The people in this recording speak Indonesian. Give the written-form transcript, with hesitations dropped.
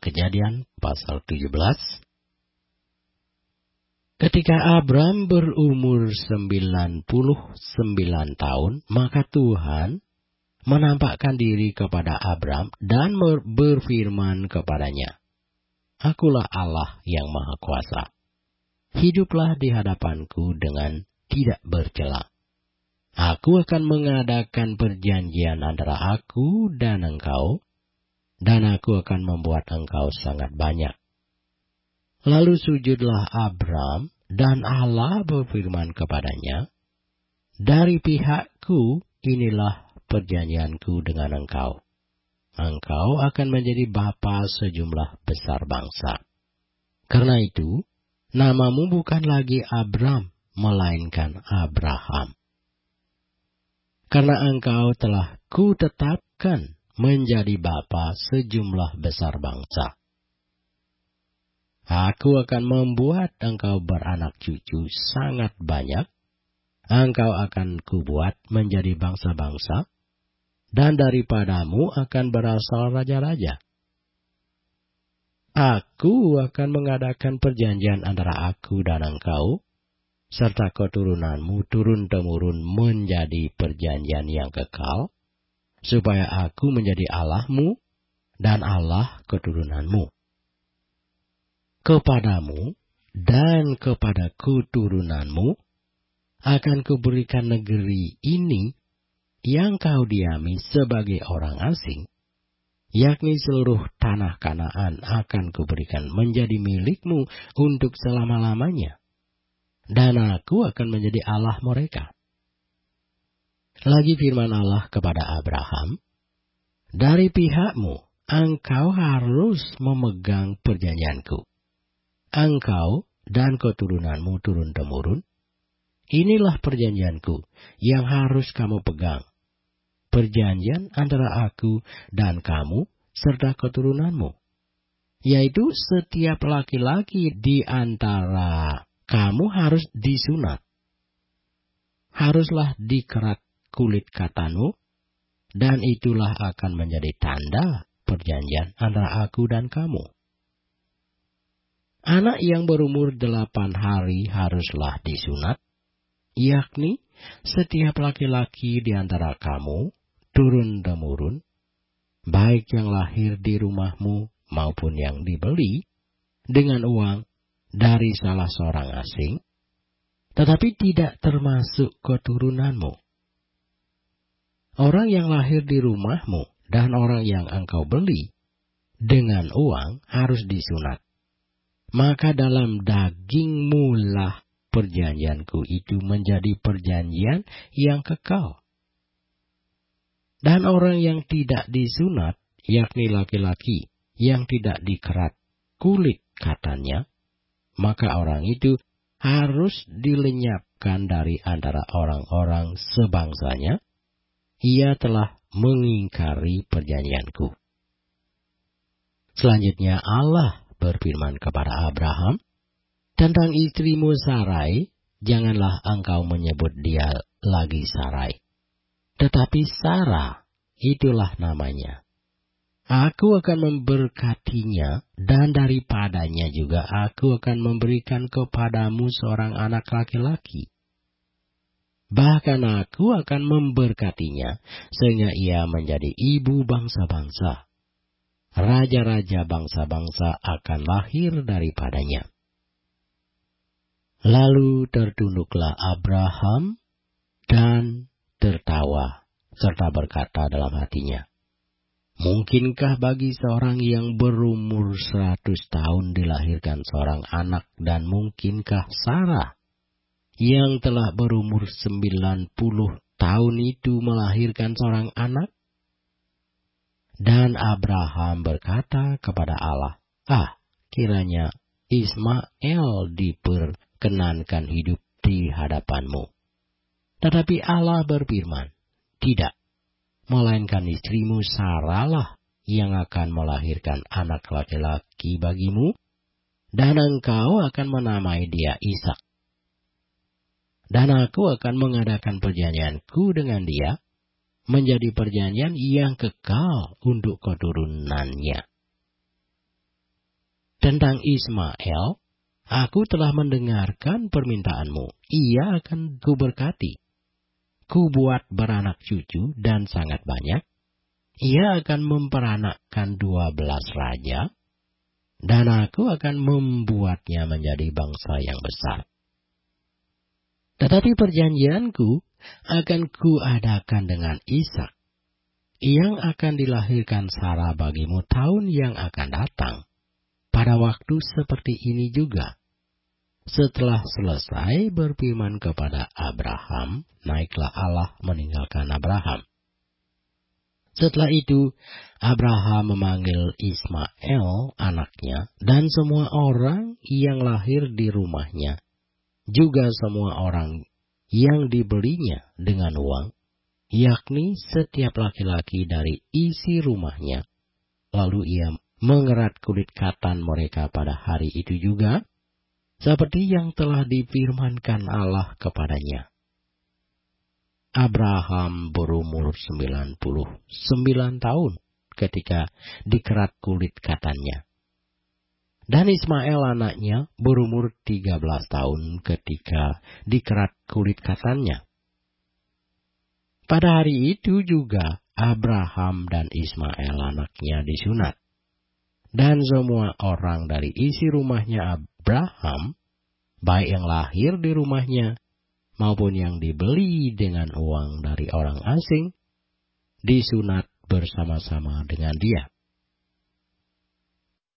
Kejadian pasal 17. Ketika Abram berumur 99 tahun, maka Tuhan menampakkan diri kepada Abram dan berfirman kepadanya, "Akulah Allah yang Maha Kuasa. Hiduplah di hadapanku dengan tidak bercela. Aku akan mengadakan perjanjian antara aku dan engkau, dan aku akan membuat engkau sangat banyak." Lalu sujudlah Abram, dan Allah berfirman kepadanya, "Dari pihakku inilah perjanjianku dengan engkau. Engkau akan menjadi bapa sejumlah besar bangsa. Karena itu, namamu bukan lagi Abram, melainkan Abraham. Karena engkau telah kutetapkan menjadi bapa sejumlah besar bangsa. Aku akan membuat engkau beranak cucu sangat banyak. Engkau akan kubuat menjadi bangsa-bangsa, dan daripadamu akan berasal raja-raja. Aku akan mengadakan perjanjian antara aku dan engkau, serta keturunanmu turun-temurun menjadi perjanjian yang kekal, supaya aku menjadi Allahmu dan Allah keturunanmu. Kepadamu dan kepada keturunanmu akan kuberikan negeri ini yang kau diami sebagai orang asing, yakni seluruh tanah Kanaan akan kuberikan menjadi milikmu untuk selama-lamanya, dan aku akan menjadi Allah mereka." Lagi firman Allah kepada Abraham, "Dari pihakmu engkau harus memegang perjanjianku. Engkau dan keturunanmu turun-temurun, inilah perjanjianku yang harus kamu pegang. Perjanjian antara aku dan kamu serta keturunanmu, yaitu setiap laki-laki di antara kamu harus disunat. Haruslah dikerat kulit katanu, dan itulah akan menjadi tanda perjanjian antara aku dan kamu. Anak yang berumur 8 hari haruslah disunat, yakni setiap laki-laki di antara kamu turun-temurun, baik yang lahir di rumahmu maupun yang dibeli dengan uang dari salah seorang asing, tetapi tidak termasuk keturunanmu. Orang yang lahir di rumahmu dan orang yang engkau beli dengan uang harus disunat. Maka dalam dagingmu lah perjanjianku itu menjadi perjanjian yang kekal. Dan orang yang tidak disunat, yakni laki-laki yang tidak dikerat kulit katanya, maka orang itu harus dilenyapkan dari antara orang-orang sebangsanya. Ia telah mengingkari perjanjianku." Selanjutnya Allah berfirman kepada Abraham, "Tentang istrimu Sarai, janganlah engkau menyebut dia lagi Sarai, tetapi Sarah, itulah namanya. Aku akan memberkatinya, dan daripadanya juga aku akan memberikan kepadamu seorang anak laki-laki. Bahkan aku akan memberkatinya, sehingga ia menjadi ibu bangsa-bangsa. Raja-raja bangsa-bangsa akan lahir daripadanya." Lalu tertunduklah Abraham dan tertawa, serta berkata dalam hatinya, "Mungkinkah bagi seorang yang berumur 100 tahun dilahirkan seorang anak, dan mungkinkah Sarah yang telah berumur 90 tahun itu melahirkan seorang anak?" Dan Abraham berkata kepada Allah, "Kiranya Ismail diperkenankan hidup di hadapanmu." Tetapi Allah berfirman, "Tidak, melainkan istrimu Sarah lah yang akan melahirkan anak laki-laki bagimu, dan engkau akan menamai dia Ishak. Dan aku akan mengadakan perjanjianku dengan dia, menjadi perjanjian yang kekal untuk keturunannya." Tentang Ismail, aku telah mendengarkan permintaanmu. Ia akan kuberkati. Kubuat beranak cucu dan sangat banyak. Ia akan memperanakkan 12 raja, dan aku akan membuatnya menjadi bangsa yang besar. Tetapi perjanjianku akan kuadakan dengan Ishak, yang akan dilahirkan Sarah bagimu tahun yang akan datang, pada waktu seperti ini juga. Setelah selesai berfirman kepada Abraham, naiklah Allah meninggalkan Abraham. Setelah itu, Abraham memanggil Ismail anaknya dan semua orang yang lahir di rumahnya, juga semua orang yang dibelinya dengan uang, yakni setiap laki-laki dari isi rumahnya. Lalu ia mengerat kulit katan mereka pada hari itu juga, seperti yang telah difirmankan Allah kepadanya. Abraham berumur 99 tahun ketika dikerat kulit katannya. Dan Ismail anaknya berumur 13 tahun ketika dikerat kulit katannya. Pada hari itu juga Abraham dan Ismail anaknya disunat. Dan semua orang dari isi rumahnya Abraham, baik yang lahir di rumahnya maupun yang dibeli dengan uang dari orang asing, disunat bersama-sama dengan dia.